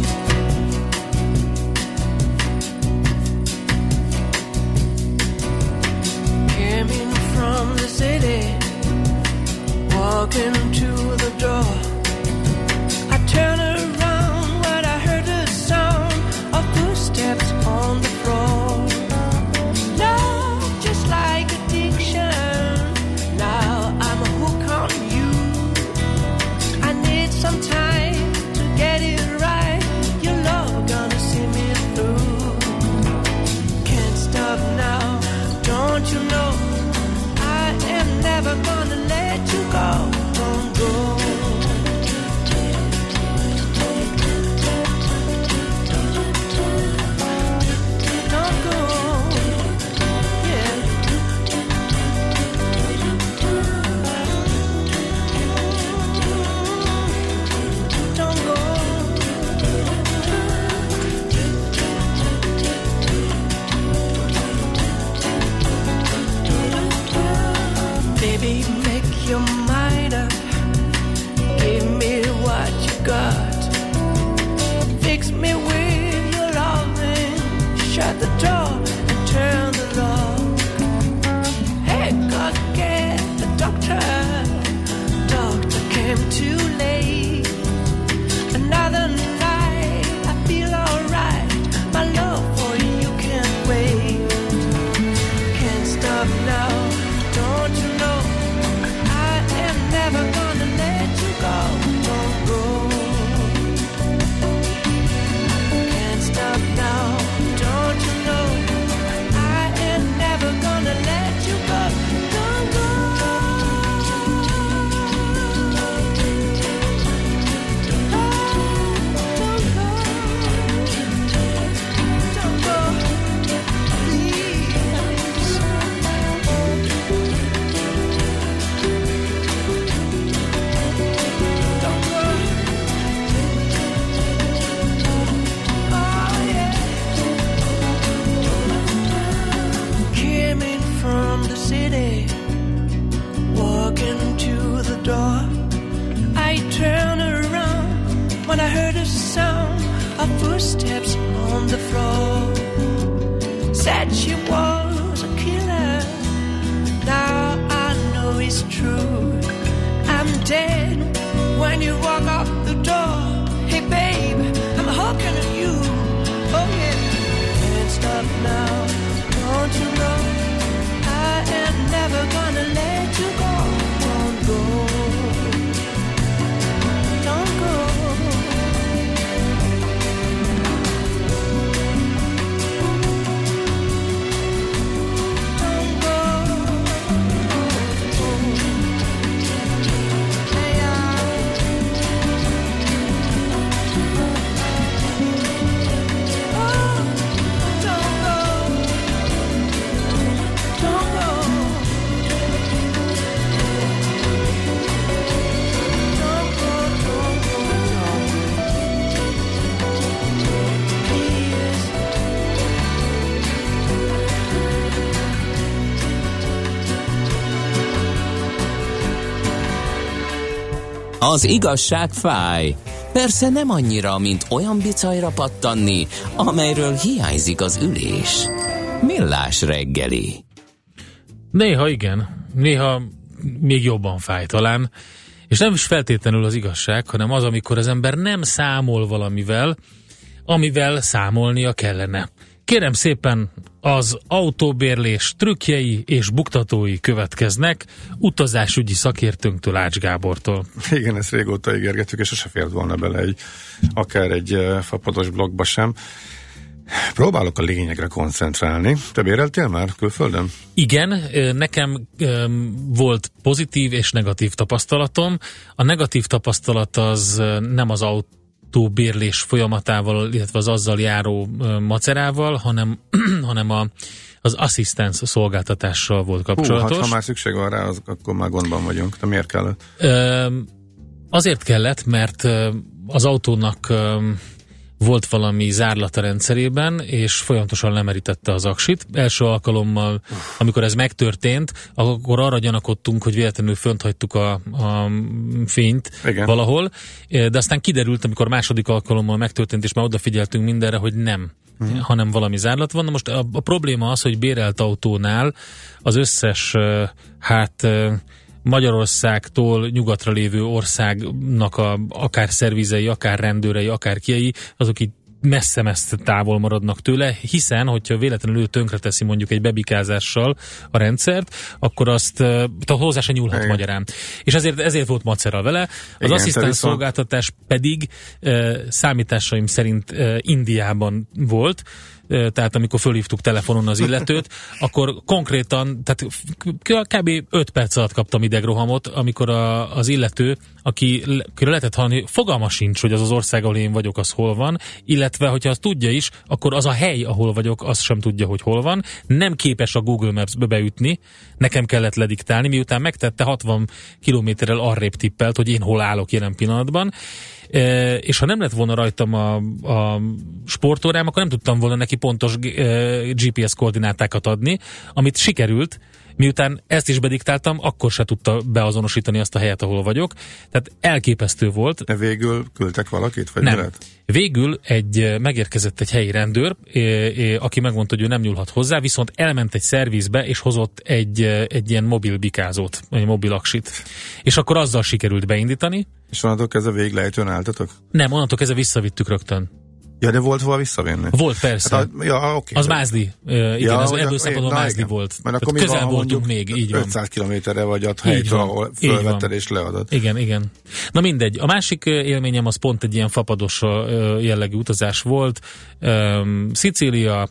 Coming from the city, walking to the door, I turn around when I heard the sound of footsteps on the floor. Love just like addiction, now I'm a hook on you. I need some time to get it right, your love gonna see me through. Can't stop now, don't you know, I am never gonna let you go. Don't go. Baby, make your mind up. Give me what you got. Fix me with your loving. Shut the door and turn the lock. Hey, go get the doctor. Doctor came too late. Another night, I feel alright. My love for you can't wait. Can't stop now. Don't you know I am never gonna let you go. Don't go. Can't stop now. Don't you know I am never gonna let you go. Don't go. Don't go. Please. From the city, walking to the door, I turned around when I heard a sound of footsteps on the floor. Said she was a killer, now I know it's always true. I'm dead when you walk out the door. Hey babe, I'm hooking at you. Oh yeah, can't stop now. Don't you know I am never gonna let you go. Don't go, don't go. Az igazság fáj. Persze nem annyira, mint olyan bicajra pattanni, amelyről hiányzik az ülés. Millás reggeli. Néha igen, néha még jobban fáj talán, és nem is feltétlenül az igazság, hanem az, amikor az ember nem számol valamivel, amivel számolnia kellene. Kérem szépen, az autóbérlés trükkjei és buktatói következnek utazásügyi szakértőnktől, Ács Gábortól. Igen, ezt régóta ígérgetjük, és sose fért volna bele egy, akár egy uh, fapados blogba sem. Próbálok a lényegre koncentrálni. Te béreltél már külföldön? Igen, nekem um, volt pozitív és negatív tapasztalatom. A negatív tapasztalat az nem az autó bérlés folyamatával, illetve az azzal járó uh, macerával, hanem, hanem a, az asszisztens szolgáltatással volt kapcsolatos. Hú, hát, ha már szükség van rá, az, akkor már gondban vagyunk. De miért kellett? Uh, azért kellett, mert uh, az autónak uh, volt valami zárlat a rendszerében, és folyamatosan lemerítette az aksit. Első alkalommal, amikor ez megtörtént, akkor arra gyanakodtunk, hogy véletlenül fönt hagytuk a, a fényt Igen. valahol, de aztán kiderült, amikor második alkalommal megtörtént, és már odafigyeltünk mindenre, hogy nem, uh-huh. hanem valami zárlat van. Na most a, a probléma az, hogy bérelt autónál az összes, hát Magyarországtól nyugatra lévő országnak a, akár szervizei, akár rendőrei, akár kiei, azok így messze-messze távol maradnak tőle, hiszen, hogyha véletlenül ő tönkreteszi mondjuk egy bebikázással a rendszert, akkor azt uh, hozzá se nyúlhat Igen. magyarán. És ezért, ezért volt macera vele. Az asszisztens viszont... szolgáltatás pedig uh, számításaim szerint uh, Indiában volt, tehát amikor fölhívtuk telefonon az illetőt, akkor konkrétan, tehát kb. öt perc alatt kaptam idegrohamot, amikor a, az illető, aki lehetett hallani, fogalma sincs, hogy az az ország, ahol én vagyok, az hol van, illetve, hogyha azt tudja is, akkor az a hely, ahol vagyok, az sem tudja, hogy hol van. Nem képes a Google Maps-be beütni, nekem kellett lediktálni, miután megtette, hatvan kilométerrel arrébb tippelt, hogy én hol állok jelen pillanatban. E, és ha nem lett volna rajtam a, a sportórám, akkor nem tudtam volna neki pontos gé pé es koordinátákat adni, amit sikerült, miután ezt is bediktáltam, akkor se tudta beazonosítani azt a helyet, ahol vagyok. Tehát elképesztő volt. De végül küldtek valakit? Vagy nem. Végül egy, megérkezett egy helyi rendőr, aki megmondta, hogy ő nem nyúlhat hozzá, viszont elment egy szervizbe, és hozott egy, egy ilyen mobil bikázót, egy mobil aksit. És akkor azzal sikerült beindítani. És onnantól kezdve véglejtőn álltatok? Nem, onnantól kezdve visszavittük rögtön. Ja, de volt hova visszavinni? Volt, persze. Hát a, ja, okay. Az Mázdi. Uh, igen, ja, az ebből szempontból Mázdi igen. volt. Mert akkor közel van, voltunk még, így van. ötszáz kilométerre vagy a helytől, ahol fölvetted és leadod. Igen, igen. Na mindegy. A másik élményem az pont egy ilyen fapados jellegű utazás volt. Um, Szicília,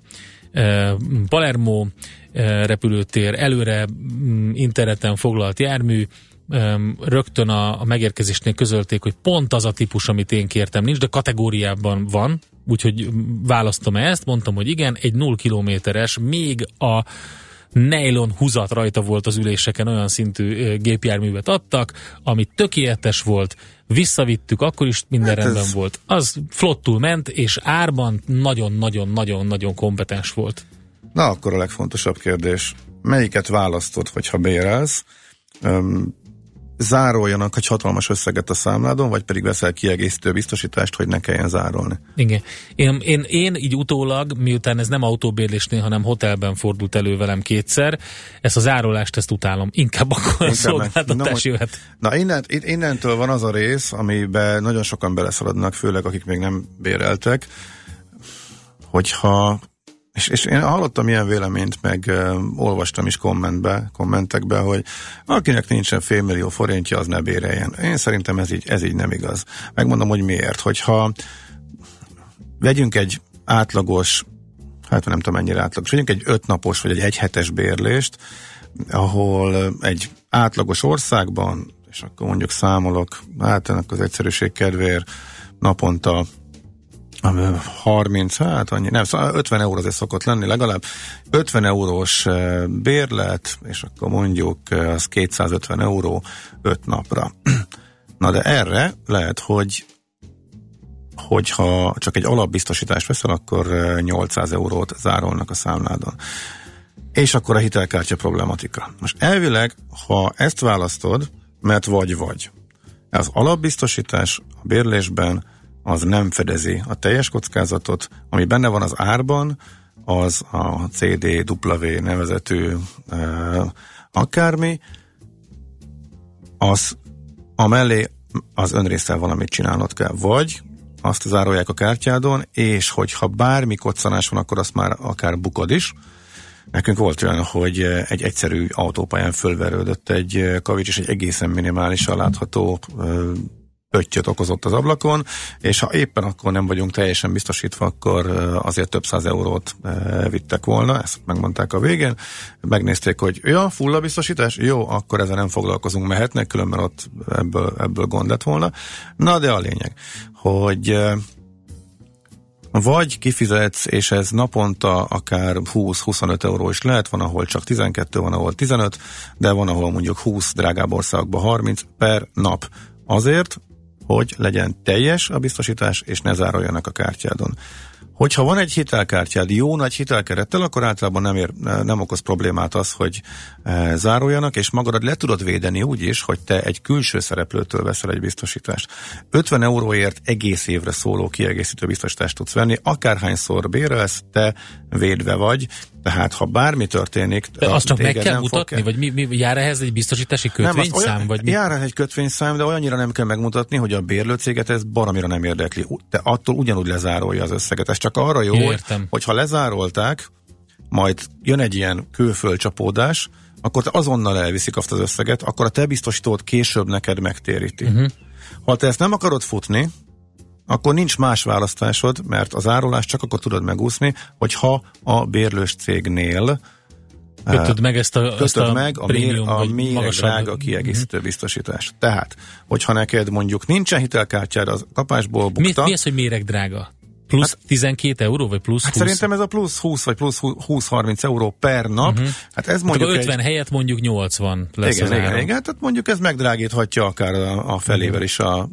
um, Palermo, um, repülőtér, előre um, interneten foglalt jármű, Um, rögtön a, a megérkezésnél közölték, hogy pont az a típus, amit én kértem, nincs, de kategóriában van, úgyhogy választom ezt, mondtam, hogy igen, egy nulla kilométeres, még a nylon húzat rajta volt az üléseken, olyan szintű uh, gépjárművet adtak, ami tökéletes volt, visszavittük, akkor is minden hát rendben ez... volt. Az flottul ment, és árban nagyon-nagyon-nagyon-nagyon kompetens volt. Na, akkor a legfontosabb kérdés, melyiket választod, hogyha bérelsz? Um, zároljanak egy hatalmas összeget a számládon, vagy pedig veszel kiegészítő biztosítást, hogy ne kelljen zárolni. Igen. Én, én, én így utólag, miután ez nem autóbérlésnél, hanem hotelben fordult elő velem kétszer, ezt a zárolást, ezt utálom. Inkább akkor a szolgáltatás jöhet. Na innen, innentől van az a rész, amiben nagyon sokan beleszaladnak, főleg akik még nem béreltek, hogyha És, és én hallottam ilyen véleményt, meg uh, olvastam is kommentbe, kommentekbe, hogy akinek nincsen félmillió forintja, az ne béreljen. Én szerintem ez így, ez így nem igaz. Megmondom, hogy miért. Hogyha vegyünk egy átlagos, hát nem tudom mennyire átlagos, vegyünk egy ötnapos vagy egy egyhetes bérlést, ahol egy átlagos országban, és akkor mondjuk számolok, hát ennek az egyszerűség kedvéért naponta harminc, hát annyi, nem, szóval ötven euró azért szokott lenni legalább. ötven eurós bérlet, és akkor mondjuk az kétszázötven euró öt napra. Na de erre lehet, hogy hogyha csak egy alapbiztosítást veszel, akkor nyolcszáz eurót zárolnak a számládon. És akkor a hitelkártya problematika. Most elvileg, ha ezt választod, mert vagy-vagy. Az alapbiztosítás a bérlésben az nem fedezi a teljes kockázatot, ami benne van az árban, az a cé dé dupla vé nevezetű uh, akármi, az amellé az önrészsel valamit csinálnod kell, vagy azt zárolják a kártyádon, és hogyha bármi koccanás van, akkor azt már akár bukod is. Nekünk volt olyan, hogy egy egyszerű autópályán fölverődött egy kavics, és egy egészen minimálisan látható pöttyöt okozott az ablakon, és ha éppen akkor nem vagyunk teljesen biztosítva, akkor azért több száz eurót vittek volna, ezt megmondták a végén, megnézték, hogy ja, full a biztosítás, jó, akkor ezzel nem foglalkozunk, mehetnek, különben ott ebből, ebből gond lett volna. Na, de a lényeg, hogy vagy kifizetsz, és ez naponta akár húsz-huszonöt euró is lehet, van, ahol csak tizenkettő, van, ahol tizenöt, de van, ahol mondjuk húsz, drágább országban harminc per nap. Azért, hogy legyen teljes a biztosítás, és ne zároljanak a kártyádon. Hogyha van egy hitelkártyád jó nagy hitelkerettel, akkor általában nem, ér, nem okoz problémát az, hogy e, zároljanak, és magadat le tudod védeni úgy is, hogy te egy külső szereplőtől veszel egy biztosítást. ötven euróért egész évre szóló kiegészítő biztosítást tudsz venni, akárhányszor bérelsz, te védve vagy, tehát ha bármi történik... De azt csak meg kell mutatni, kell. Vagy mi, mi jár ehhez egy biztosítási kötvényszám? Nem, vagy mi? Jár ehhez egy kötvényszám, de olyannyira nem kell megmutatni, hogy a bérlőcéget ez baromira nem érdekli. Te attól ugyanúgy lezárolja az összeget. Ez csak arra jó, hogy, hogy ha lezárolták, majd jön egy ilyen kőfölcsapódás, akkor te azonnal elviszik azt az összeget, akkor a te biztosítót később neked megtéríti. Uh-huh. Ha te ezt nem akarod futni, akkor nincs más választásod, mert az árulást csak akkor tudod megúszni, hogyha a bérlős cégnél kötöd meg ezt a, kötöd ezt a meg a, prémium, mér, a méreg drága kiegészítő uh-huh. biztosítást. Tehát, hogyha neked mondjuk nincsen hitelkártyád, az kapásból bukta. Mi, mi az, hogy méreg drága? Plusz hát, tizenkét euró, vagy plusz hát húsz? Szerintem ez a plusz húsz, vagy plusz húsz-harminc euró per nap. Uh-huh. Hát ez mondjuk hát ötven egy... helyett mondjuk nyolcvan lesz igen, az igen, ára. igen, tehát mondjuk ez megdrágíthatja akár a, a felével is a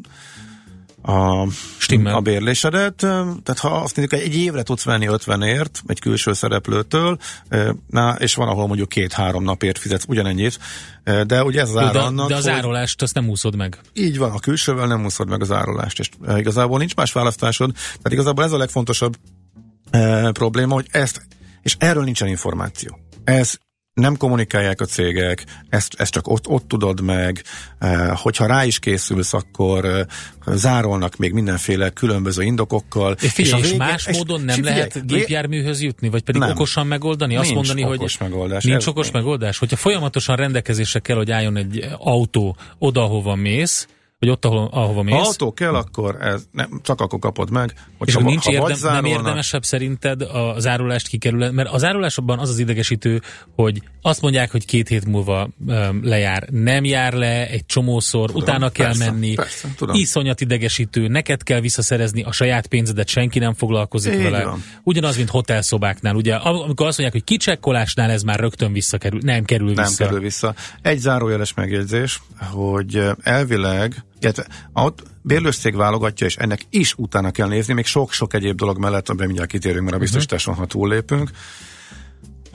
a, a bérlésedet, tehát ha azt mondjuk egy évre tudsz venni ötvenért egy külső szereplőtől, na, és van, ahol mondjuk két-három napért fizetsz ugyanennyit, de ugye ez az ára de, annak, de az hogy... árolást azt nem úszod meg. Így van, a külsővel nem úszod meg az árolást, és igazából nincs más választásod, tehát igazából ez a legfontosabb e, probléma, hogy ezt, és erről nincsen információ. Ez nem kommunikálják a cégek, ezt, ezt csak ott, ott tudod meg, eh, hogyha rá is készülsz, akkor eh, zárolnak még mindenféle különböző indokokkal. És figyelj, és, és vége, más és, módon nem figyelj, lehet gépjárműhöz jutni, vagy pedig nem. okosan megoldani? Azt nincs mondani, okos hogy megoldás. Nincs Ez okos nincs. megoldás? Hogyha folyamatosan rendelkezésre kell, hogy álljon egy autó oda, ahova mész, vagy ott, ahol, ahova mész. Ha autó kell, akkor ez nem, csak akkor kapod meg. És ha, nincs ha érdem, zárolnak, nem érdemesebb szerinted a zárulást kikerül, mert a zárulásban az az idegesítő, hogy azt mondják, hogy két hét múlva um, lejár. Nem jár le egy csomószor, tudom, utána kell persze, menni. Persze, tudom. Iszonyat idegesítő, neked kell visszaszerezni a saját pénzedet, senki nem foglalkozik Így vele. van. Ugyanaz, mint hotelszobáknál. Ugye, amikor azt mondják, hogy kicsekkolásnál ez már rögtön visszakerül, nem kerül nem vissza. Nem kerül vissza. Egy zárójeles megjegyzés, hogy elvileg a bérlős cég válogatja, és ennek is utána kell nézni, még sok-sok egyéb dolog mellett, amiben mindjárt kitérünk, mert a biztosításon, ha túllépünk,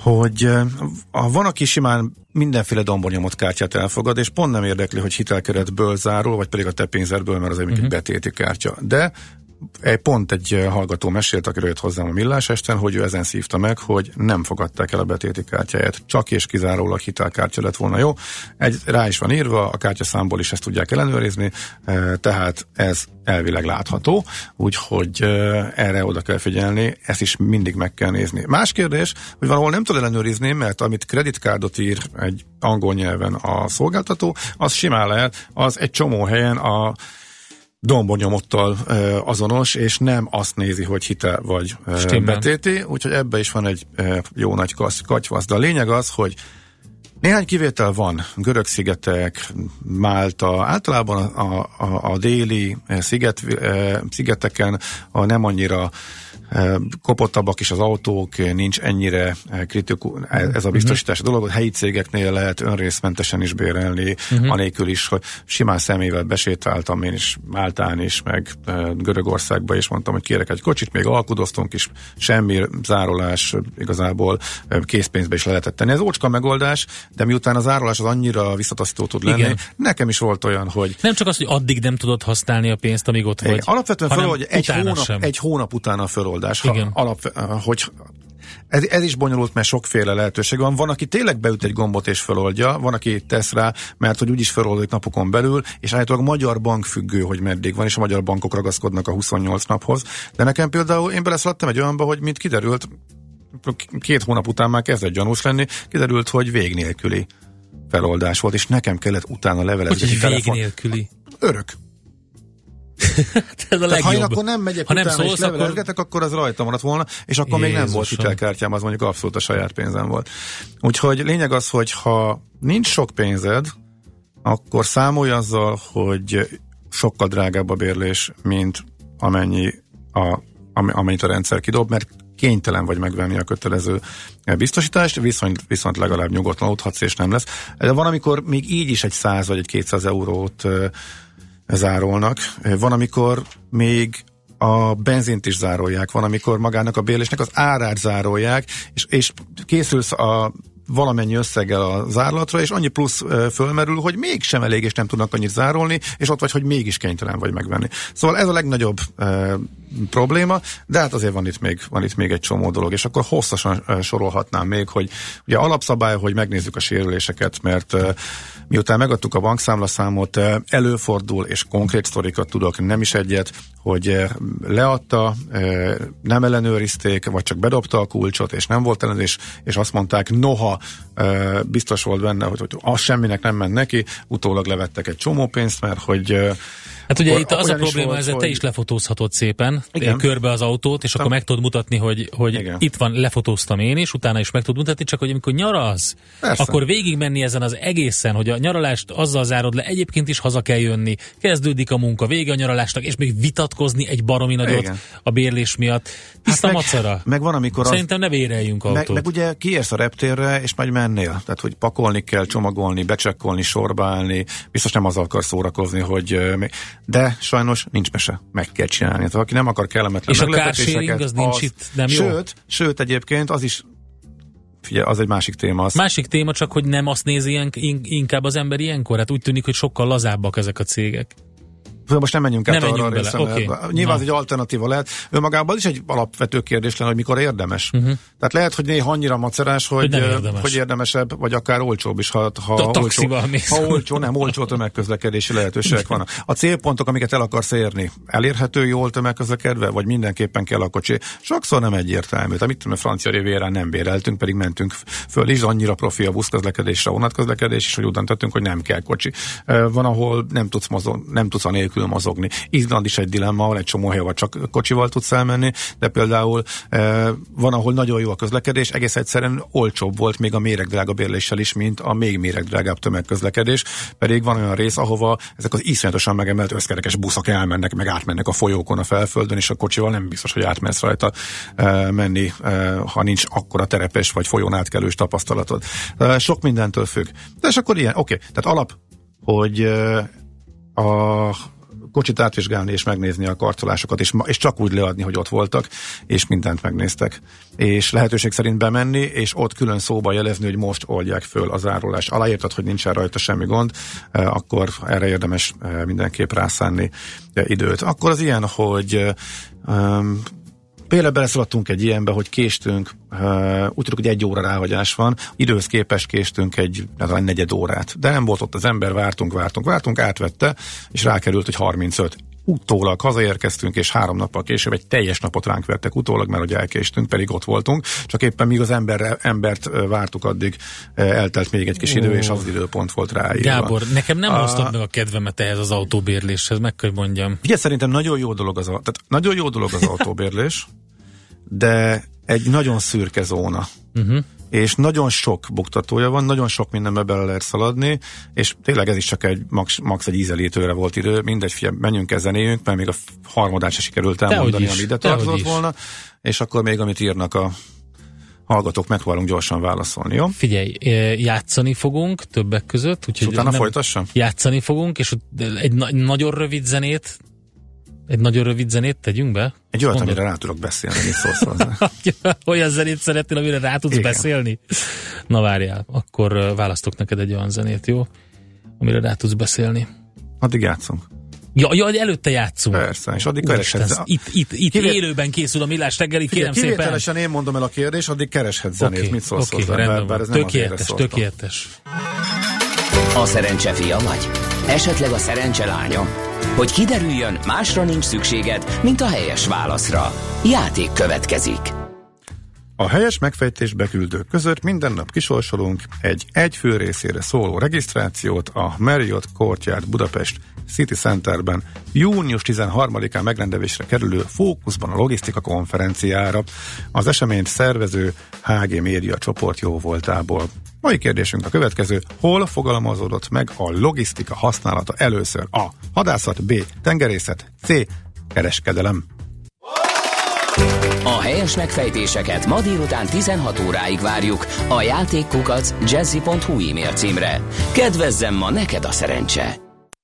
hogy a, van, aki simán mindenféle dombornyomott kártyát elfogad, és pont nem érdekli, hogy hitelkeretből zárul, vagy pedig a te pénzedből, mert az egy uh-huh. betéti kártya. De egy pont egy hallgató mesélt, akiről jött hozzám a Millás esten, hogy ő ezen szívta meg, hogy nem fogadták el a betéti kártyáját. Csak és kizárólag hitelkártya lett volna jó. Egy, rá is van írva, a kártyaszámból is ezt tudják ellenőrizni, tehát ez elvileg látható, úgyhogy erre oda kell figyelni, ezt is mindig meg kell nézni. Más kérdés, hogy valahol nem tud ellenőrizni, mert amit kreditkártot ír egy angol nyelven a szolgáltató, az simán lehet, az egy csomó helyen a dombornyomottal ö, azonos, és nem azt nézi, hogy hitel vagy ö, betéti, úgyhogy ebbe is van egy ö, jó nagy katyvasz. De a lényeg az, hogy néhány kivétel van, Görög-szigetek, Málta, általában a, a, a déli sziget, szigeteken a nem annyira kopottabbak is az autók, nincs ennyire kritikus ez a biztosítás uh-huh. dolog, helyi cégeknél lehet önrészmentesen is bérelni, uh-huh. anélkül is, hogy simán szemével besétáltam én is Máltán is, meg Görögországba is mondtam, hogy kérek egy kocsit, még alkudoztunk is, semmi zárolás igazából készpénzbe is lehetett tenni. Ez ócska megoldás, de miután a zárolás az annyira visszataszító tud lenni, igen. nekem is volt olyan, hogy... Nem csak az, hogy addig nem tudod használni a pénzt, amíg ott vagy. Alapvetően föl, hogy egy hónap, egy hónap után a föloldás. Ha alap, hogy ez, ez is bonyolult, mert sokféle lehetőség van. Van, aki tényleg beüt egy gombot és feloldja, van, aki tesz rá, mert hogy úgyis feloldjuk napokon belül, és állítólag magyar bank függő, hogy meddig van, és a magyar bankok ragaszkodnak a huszonnyolc naphoz. De nekem például, én beleszaladtam egy olyanba, hogy mint kiderült, két hónap után már kezdett gyanús lenni, kiderült, hogy vég nélküli feloldás volt, és nekem kellett utána levelezni. Hogy vég nélküli? Örök. Ez a legjobb. Ha én akkor nem megyek ha nem utána szólsz, és levelezgetek, akkor... akkor az rajta maradt volna, és akkor Jézusom. Még nem volt hitelkártyám, az mondjuk abszolút a saját pénzem volt. Úgyhogy lényeg az, hogy ha nincs sok pénzed, akkor számolj azzal, hogy sokkal drágább a bérlés, mint amennyi a, amennyit a rendszer kidob, mert kénytelen vagy megvenni a kötelező biztosítást, viszont, viszont legalább nyugodtan aludhatsz, és nem lesz. De van, amikor még így is egy száz vagy egy kétszáz eurót zárolnak. Van, amikor még a benzint is zárolják, van, amikor magának a bérlésnek az árát zárolják, és, és készülsz a valamennyi összeggel a zárlatra, és annyi plusz ö, fölmerül, hogy mégsem elég, és nem tudnak annyit zárolni, és ott vagy, hogy mégis kénytelen vagy megvenni. Szóval ez a legnagyobb ö, probléma, de hát azért van itt, még, van itt még egy csomó dolog, és akkor hosszasan ö, sorolhatnám még, hogy ugye alapszabály, hogy megnézzük a sérüléseket, mert ö, miután megadtuk a bankszámlaszámot, ö, előfordul, és konkrét sztorikat tudok, nem is egyet, hogy ö, leadta, ö, nem ellenőrizték, vagy csak bedobta a kulcsot, és nem volt ellenőrzés, és azt mondták, noha Uh, biztos volt benne, hogy, hogy az semminek nem ment neki, utólag levettek egy csomó pénzt, mert hogy uh, hát ugye itt az a probléma, ezzel hogy... te is lefotózhatod szépen igen. körbe az autót, és akkor meg tudod mutatni, hogy, hogy itt van, lefotóztam én is, utána is meg tudod mutatni, csak hogy amikor nyaralsz, persze. akkor végig menni ezen az egészen, hogy a nyaralást azzal zárod le, egyébként is haza kell jönni, kezdődik a munka, vége a nyaralásnak, és még vitatkozni egy baromi nagyot igen. a bérlés miatt. Tiszta hát macera. Meg, meg van, amikor szerintem az... ne véreljünk autót. Meg, meg ugye kiérsz a reptérre, és majd mennél. Tehát, hogy pakolni kell, csomagolni, becsekkolni, sorba állni, biztos nem azzal akar szórakozni, hogy de sajnos nincs mese. Meg kell csinálni. Tehát, aki nem akar kellemetlen meglepetéseket. És a carsharing az nincs az, itt, nem jó? Sőt, sőt, egyébként az is figyelj, az egy másik téma. Az. Másik téma, csak hogy nem azt nézi ilyen, inkább az ember ilyenkor. Hát úgy tűnik, hogy sokkal lazábbak ezek a cégek. Most nem menjünk át arra a részre, okay. Nyilván ez egy alternatíva lehet. Önmagában is egy alapvető kérdés lenne, hogy mikor érdemes. Uh-huh. Tehát lehet, hogy néha annyira macerás, hogy, hogy, érdemes. hogy érdemesebb, vagy akár olcsóbb is, ha, ha, olcsó, ha olcsó, nem olcsó tömegközlekedési lehetőségek vannak. A célpontok, amiket el akarsz érni, elérhető jól tömegközlekedve, vagy mindenképpen kell a kocsi. Sokszor nem egyértelmű. Tehát mit tudom, a francia rivérán nem béreltünk, pedig mentünk föl is, annyira profi a buszközlekedésre, a vonatközlekedés is, hogy úgy döntöttünk, hogy nem kell kocsi. Van, ahol nem tudsz mozog, nem tudsz anélkül mozogni. Izland is egy dilemma, van egy csomó hely, ahol csak kocsival tudsz elmenni, de például e, van, ahol nagyon jó a közlekedés, egész egyszerűen olcsóbb volt még a méregdrága bérléssel is, mint a még méregdrágább tömegközlekedés, pedig van olyan rész, ahova ezek az iszonyatosan megemelt összkerekes buszok elmennek, meg átmennek a folyókon a felföldön, és a kocsival nem biztos, hogy átmensz rajta e, menni, e, ha nincs akkora terepes vagy folyón átkelős tapasztalatod. E, sok mindentől függ. De és akkor ilyen, oké, okay. Tehát alap, hogy e, a kocsit átvizsgálni és megnézni a karcolásokat, és, és csak úgy leadni, hogy ott voltak, és mindent megnéztek. És lehetőség szerint bemenni, és ott külön szóba jelezni, hogy most oldják föl az árulást. Aláírtad, hogy nincsen rajta semmi gond, akkor erre érdemes mindenképp rászánni időt. Akkor az ilyen, hogy um, például beleszaladtunk egy ilyenbe, hogy késtünk, uh, úgy tudjuk, hogy egy óra ráhagyás van, időhöz képest késtünk egy egy negyed órát. De nem volt ott az ember, vártunk, vártunk, vártunk, átvette, és rákerült, hogy harmincöt. Utólag hazaérkeztünk, és három nappal később egy teljes napot ránk vettek utólag, mert hogy elkéstünk, pedig ott voltunk. Csak éppen míg az ember, embert vártuk, addig eltelt még egy kis idő, oh. és az időpont volt ráírva. Gábor, nekem nem a... hoztad meg a kedvemet ehhez az autóbérléshez, meg kell mondjam. Ugye szerintem nagyon jó dolog az, tehát nagyon jó dolog az autóbérlés, de egy nagyon szürke zóna. Uh-huh. És nagyon sok buktatója van, nagyon sok mindenbe bele lehet szaladni, és tényleg ez is csak egy max, max egy ízelítőre volt idő, mindegy, fiam, menjünk el, zenéjünk, mert még a harmadát se sikerült elmondani, ami ide tartozott volna, és akkor még amit írnak a hallgatók, megpróbálunk gyorsan válaszolni, jó? Figyelj, játszani fogunk többek között, úgyhogy utána folytassam? Játszani fogunk, és egy na- nagyon rövid zenét Egy nagyon rövid zenét tegyünk be? Egy olyat, amire rá tudok beszélni, mit szólsz hozzá. Olyan zenét szeretnél, amire rá tudsz Igen. beszélni? Na várjál, akkor választok neked egy olyan zenét, jó? Amire rá tudsz beszélni. Addig játszunk. Ja, ja, előtte játszunk. Persze, és addig kereshetsz. Itt, itt, itt Kivét... élőben készül a Millás reggeli, kérem szépen. Kivételesen én mondom el a kérdést, addig kereshetsz zenét, okay, mit szólsz okay, hozzá. Rendben, bár, bár tökéletes, tökéletes. A szerencse fia vagy? Esetleg a szerencse lánya? Hogy kiderüljön, másra nincs szükséged, mint a helyes válaszra. Játék következik. A helyes megfejtés beküldők között minden nap kisorsolunk egy egy fő részére szóló regisztrációt a Marriott Courtyard Budapest City Centerben június tizenharmadikán megrendezésre kerülő Fókuszban a logisztika konferenciára. Az eseményt szervező há gé Média csoport jóvoltából. Mai kérdésünk a következő: hol fogalmazódott meg a logisztika használata először? A. Hadászat, B. Tengerészet, C. Kereskedelem. A helyes megfejtéseket ma délután tizenhat óráig várjuk a játékkukac jazzy pont hu e-mail címre. Kedvezzem ma neked a szerencse!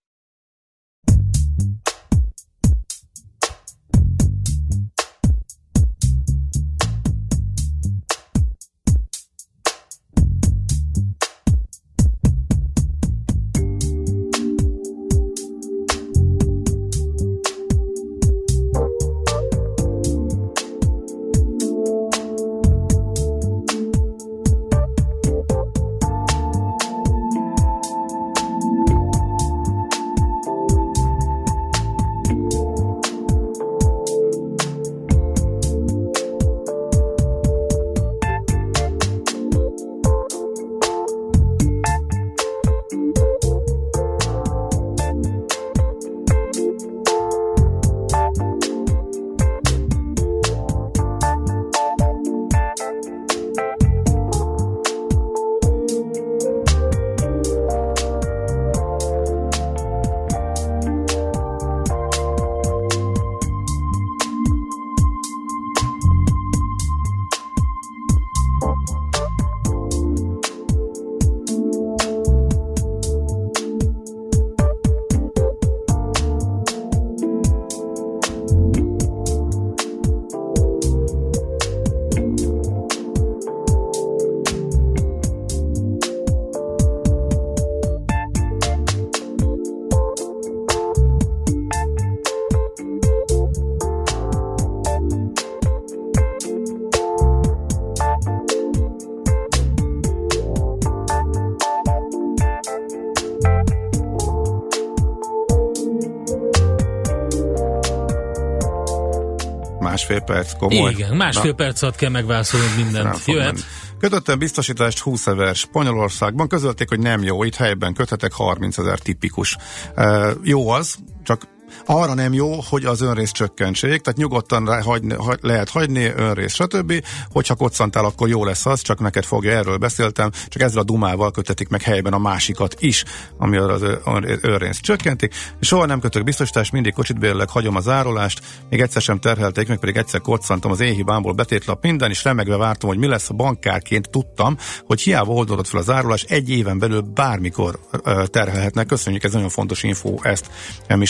Másfél perc, komoly. Igen, másfél Na. perc alatt kell megválaszolni mindent. Jöhet. Kötöttem biztosítást húsz ezer Spanyolországban, közölték, hogy nem jó, itt helyben köthetek harmincezer tipikus. E, jó az, csak arra nem jó, hogy az önrész csökkentsék, tehát nyugodtan rá hagyni, hagy, lehet hagyni, önrész, stb. Hogyha koccantál, akkor jó lesz az, csak neked fogja, erről beszéltem, csak ezzel a dumával kötetik meg helyben a másikat is, ami az önrész csökkentik. Soha nem kötök biztosítást, mindig kocsit bérlek, hagyom az árulást, még egyszer sem terhelték, meg pedig egyszer koccantam az én hibámból, betétlap minden, és remegve vártam, hogy mi lesz. A bankárként tudtam, hogy hiába oldódott fel az árulás, egy éven belül bármikor uh, terhelhetnek. Köszönjük, ez nagyon fontos info, ezt mi sem tudtuk.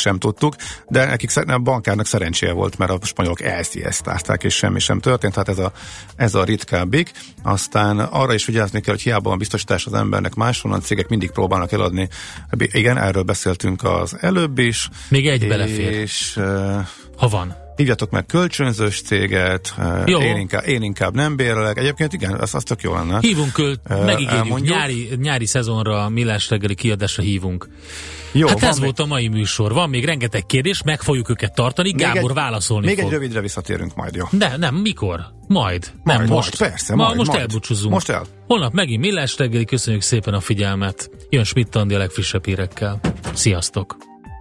tudtuk, de nekik a bankárnak szerencséje volt, mert a spanyolok elsziasztázták, és semmi sem történt, tehát ez a, ez a ritkábbik. Aztán arra is vigyázni kell, hogy hiába van biztosítás az embernek, máshonnan cégek mindig próbálnak eladni. Igen, erről beszéltünk az előbb is. Még egy belefér. És, ha van. Hívjatok meg kölcsönzős céget, én inkább, én inkább nem bérelek. Egyébként igen, az, az tök jó lenne. Hívunk, megígérjük, nyári, nyári szezonra, Millás reggeli kiadásra hívunk. Jó, hát ez még... volt a mai műsor. Van még rengeteg kérdés, meg fogjuk őket tartani, még Gábor egy, válaszolni még fog. Még egy rövidre visszatérünk majd, jó? De nem, mikor? Majd. majd nem most. Majd, persze, Ma, majd. Most majd. elbúcsúzunk. Most el. Holnap megint Millás reggeli, köszönjük szépen a figyelmet. Jön Schmidt Andi a legfrissebb hírekkel. Sziasztok!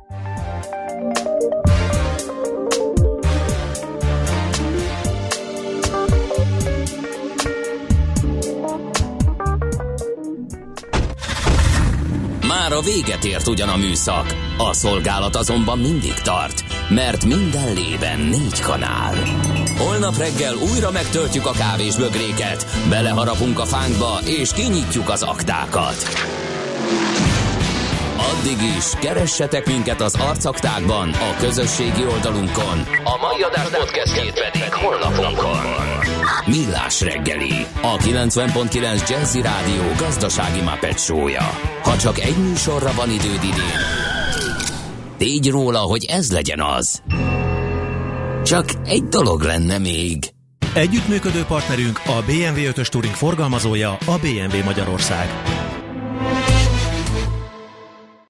Már a véget ért ugyan a műszak, a szolgálat azonban mindig tart, mert minden lében négy kanál. Holnap reggel újra megtöltjük a kávésbögréket, beleharapunk a fánkba és kinyitjuk az aktákat. Addig is keressetek minket az arcaktákban, a közösségi oldalunkon, a mai adás podcastjét pedig honlapunkon. Millás reggeli, a kilencven pont kilenc Jazzy Rádió gazdasági Muppet show-ja. Ha csak egy műsorra van időd idén, tégy róla, hogy ez legyen az. Csak egy dolog lenne még. Együttműködő partnerünk a bé em vé ötös Touring forgalmazója, a bé em vé Magyarország.